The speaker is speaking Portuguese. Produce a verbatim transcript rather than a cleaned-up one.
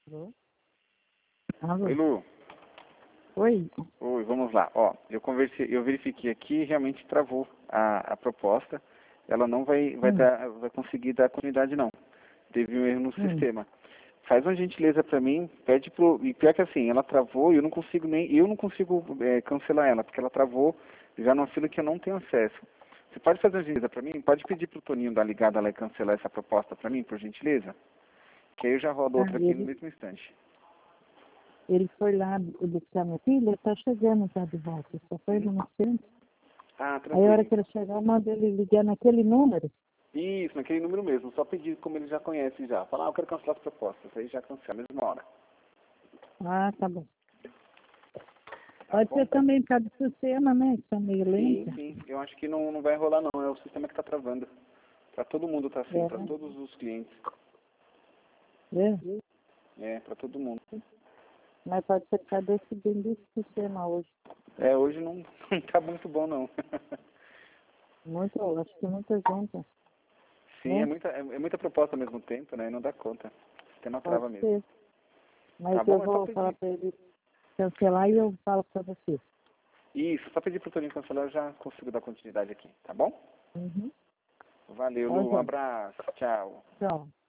Alô? Alô? Oi, Lu. Oi? Oi, vamos lá. Ó, eu conversei, eu verifiquei aqui e realmente travou a, a proposta. Ela não vai, vai, Hum, dar, vai conseguir dar continuidade, não. Teve um erro no hum. sistema. Faz uma gentileza para mim, pede pro. E pior que assim, ela travou e eu não consigo nem. Eu não consigo é, cancelar ela, porque ela travou já numa fila que eu não tenho acesso. Você pode fazer uma gentileza para mim? Pode pedir pro Toninho dar ligada lá e cancelar essa proposta para mim, por gentileza? Que aí eu já rodo Ah, outra aqui no ele, mesmo instante. ele foi lá buscar minha filha, tá chegando já de volta. Só foi Uhum. no centro. Ah, Aí a hora tranquilo. que ele chegar, eu mando ele ligar naquele número. Isso, naquele número mesmo. Só pedir como ele já conhece já. Falar, ah, eu quero cancelar as propostas. Aí já cancela, na mesma hora. Ah, tá bom. Tá Pode bom? ser também por causa do sistema, né? Que tá meio Sim, lento. sim. Eu acho que não, não vai rolar não. É o sistema que está travando. Para todo mundo tá assim, É, para todos os clientes. é. É, para todo mundo. Mas pode ser por causa desse, desse sistema hoje. É, hoje não, não tá muito bom não. Muito, acho que muita gente, Sim, é né? muita, é, é muita proposta ao mesmo tempo, né? E não dá conta. O sistema Pode trava mesmo. ser. Tá Mas eu bom? É só vou falar pedir. para ele cancelar e eu falo para você. Isso, só pedir pro Toninho cancelar, eu já consigo dar continuidade aqui. Tá bom? Uhum. Valeu, Tá, Lu. Um gente. abraço. Tchau. Tchau.